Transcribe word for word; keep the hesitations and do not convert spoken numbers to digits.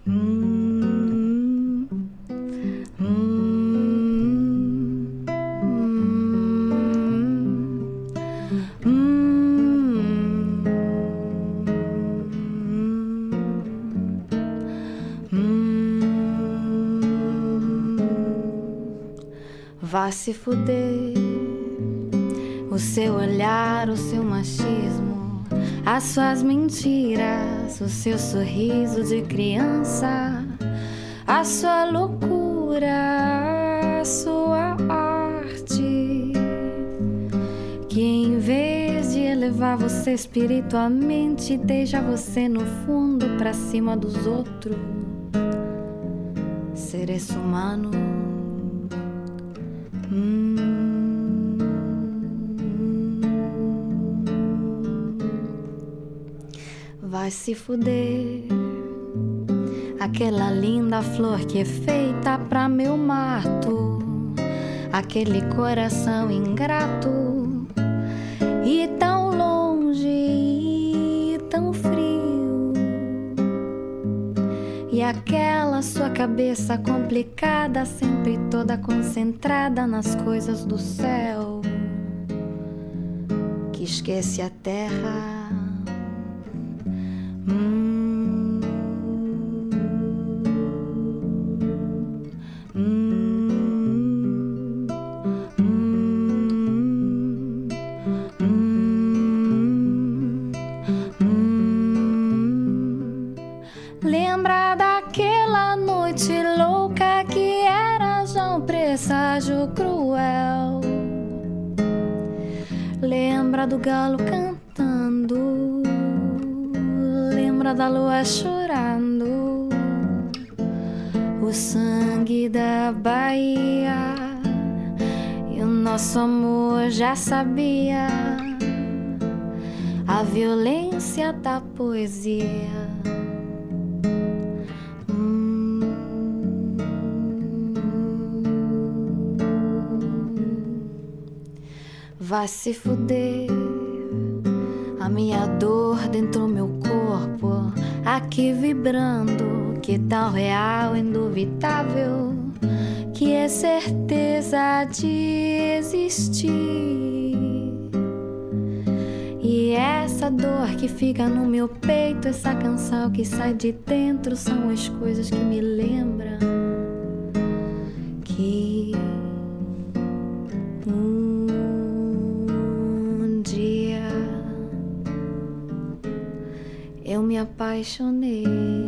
Hum, hum, hum, hum, hum. Vá se fuder, o seu olhar, o seu machismo, as suas mentiras, o seu sorriso de criança, a sua loucura, a sua arte, que em vez de elevar você espiritualmente, deixa você no fundo pra cima dos outros. Seres humano. Hum. Vai se fuder, aquela linda flor que é feita pra meu mato, aquele coração ingrato e tão longe e tão frio, e aquela sua cabeça complicada, sempre toda concentrada nas coisas do céu, que esquece a terra. Hum, hum, hum, hum, hum. Lembra daquela noite louca que era já um presságio cruel? Lembra do galo cantando? Lembra da lua chorando, o sangue da Bahia, e o nosso amor já sabia a violência da poesia. Hum. Vai se fuder, a minha dor dentro do meu corpo, aqui vibrando, que tão real, indubitável, que é certeza de existir. E essa dor que fica no meu peito, essa canção que sai de dentro, são as coisas que me lembram que um dia eu me apaixonei.